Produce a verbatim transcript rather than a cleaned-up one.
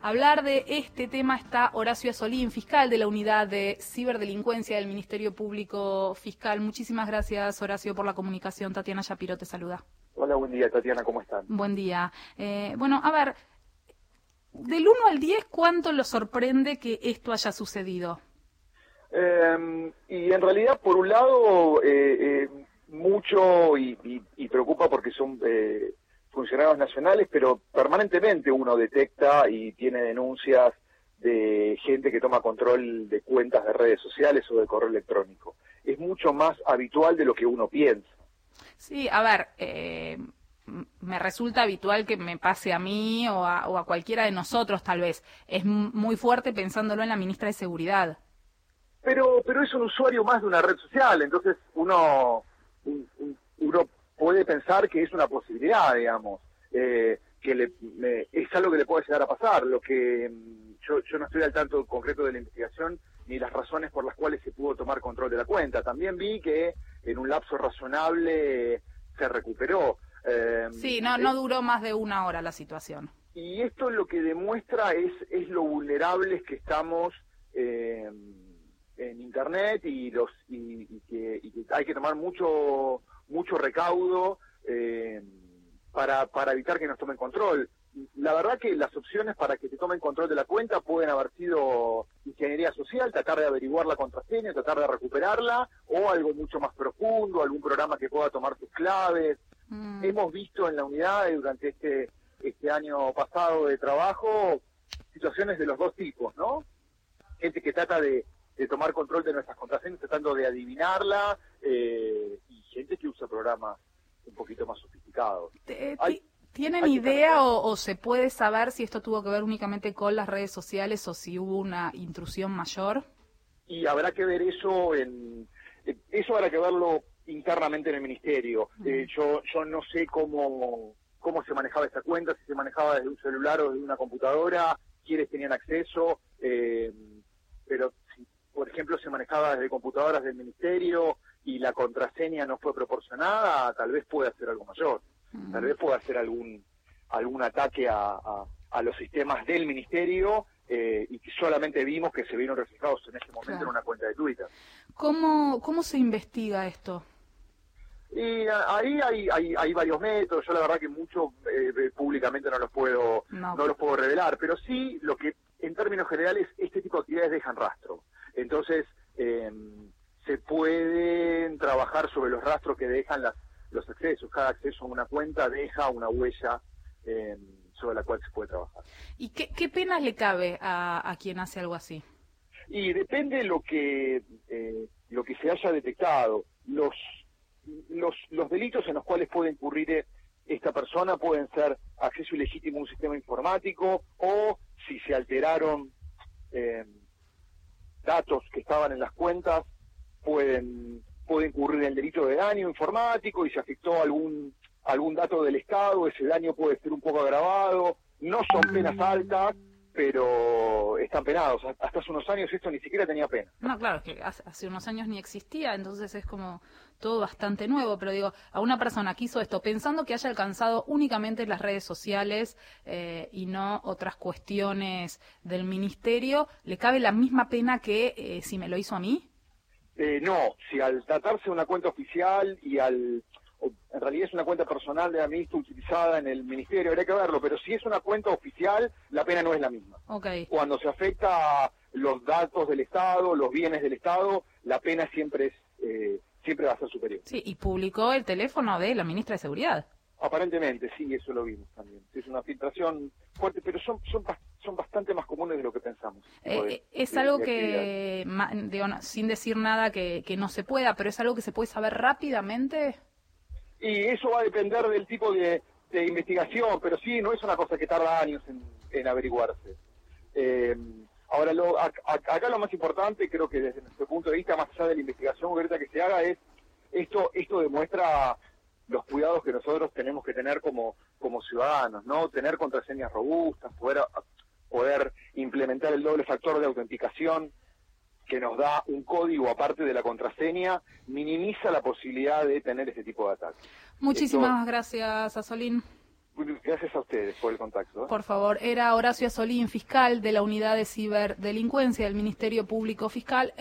hablar de este tema está Horacio Azzolin, fiscal de la Unidad de Ciberdelincuencia del Ministerio Público Fiscal. Muchísimas gracias, Horacio, por la comunicación. Tatiana Shapiro te saluda. Hola, buen día, Tatiana, ¿cómo están? Buen día. Eh, bueno, a ver, del uno al diez, ¿cuánto lo sorprende que esto haya sucedido? Eh, y en realidad, por un lado, eh, eh, mucho y, y, y preocupa porque son eh, funcionarios nacionales, pero permanentemente uno detecta y tiene denuncias de gente que toma control de cuentas de redes sociales o de correo electrónico. Es mucho más habitual de lo que uno piensa. Sí, a ver, eh, me resulta habitual que me pase a mí o a, o a cualquiera de nosotros, tal vez. Es muy fuerte pensándolo en la ministra de Seguridad. Pero pero es un usuario más de una red social, entonces uno uno puede pensar que es una posibilidad, digamos, eh, que le, me, es algo que le puede llegar a pasar. Lo que yo, yo no estoy al tanto concreto de la investigación ni las razones por las cuales se pudo tomar control de la cuenta. También vi que en un lapso razonable se recuperó. Eh, sí, no no duró más de una hora la situación. Y esto lo que demuestra es, es lo vulnerables que estamos eh, en Internet y los y, y, que, y que hay que tomar mucho mucho recaudo eh, para para evitar que nos tomen control. La verdad que las opciones para que te tomen control de la cuenta pueden haber sido ingeniería social, tratar de averiguar la contraseña, tratar de recuperarla, o algo mucho más profundo, algún programa que pueda tomar tus claves. Mm. Hemos visto en la unidad durante este este año pasado de trabajo situaciones de los dos tipos, ¿no? Gente que trata de de tomar control de nuestras contraseñas, tratando de adivinarla, eh, y gente que usa programas un poquito más sofisticados. Hay, ¿Tienen hay idea o, o se puede saber si esto tuvo que ver únicamente con las redes sociales o si hubo una intrusión mayor? Y habrá que ver eso, en eso habrá que verlo internamente en el Ministerio. Mm. Eh, yo yo no sé cómo cómo se manejaba esta cuenta, si se manejaba desde un celular o desde una computadora, quiénes tenían acceso, eh, pero si por ejemplo, se manejaba desde computadoras del Ministerio y la contraseña no fue proporcionada, tal vez pueda ser algo mayor. Uh-huh. Tal vez pueda ser algún algún ataque a, a, a los sistemas del Ministerio eh, y que solamente vimos que se vieron reflejados en ese momento, claro, en una cuenta de Twitter. ¿Cómo, cómo se investiga esto? Y ahí hay, hay, hay varios métodos. Yo la verdad que mucho eh, públicamente no los puedo no. no los puedo revelar, pero sí lo que en términos generales este tipo de actividades dejan rastro. Entonces, eh, se pueden trabajar sobre los rastros que dejan las, los accesos. Cada acceso a una cuenta deja una huella eh, sobre la cual se puede trabajar. ¿Y qué, qué penas le cabe a, a quien hace algo así? Y depende lo que eh, lo que se haya detectado. Los, los, los delitos en los cuales puede incurrir esta persona pueden ser acceso ilegítimo a un sistema informático o si se alteraron Eh, datos que estaban en las cuentas, pueden puede incurrir en el delito de daño informático y se afectó algún algún dato del Estado, ese daño puede ser un poco agravado. No son penas altas, pero están penados. Hasta hace unos años esto ni siquiera tenía pena. No, claro, es que hace, hace unos años ni existía, entonces es como todo bastante nuevo, pero digo, a una persona que hizo esto pensando que haya alcanzado únicamente las redes sociales eh, y no otras cuestiones del ministerio, ¿le cabe la misma pena que eh, si me lo hizo a mí? Eh, no, si al tratarse de una cuenta oficial y al... en realidad es una cuenta personal de la ministra utilizada en el ministerio, habría que verlo, pero si es una cuenta oficial, la pena no es la misma. Okay. Cuando se afecta los datos del Estado, los bienes del Estado, la pena siempre es eh, siempre va a ser superior. Sí, y publicó el teléfono de la ministra de Seguridad. Aparentemente, sí, eso lo vimos también. Es una filtración fuerte, pero son son son bastante más comunes de lo que pensamos. Eh, de, es de, algo de que, ma, digo, no, sin decir nada que, que no se pueda, pero es algo que se puede saber rápidamente. Y eso va a depender del tipo de, de investigación, pero sí, no es una cosa que tarda años en, en averiguarse. Eh, ahora, lo, a, a, acá lo más importante, creo que desde nuestro punto de vista, más allá de la investigación concreta que se haga, es esto esto demuestra los cuidados que nosotros tenemos que tener como, como ciudadanos, ¿no? Tener contraseñas robustas, poder, poder implementar el doble factor de autenticación que nos da un código aparte de la contraseña, minimiza la posibilidad de tener este tipo de ataques. Muchísimas Esto... gracias, Azzolin. Gracias a ustedes por el contacto. ¿eh? Por favor, era Horacio Asolín, fiscal de la Unidad de Ciberdelincuencia del Ministerio Público Fiscal.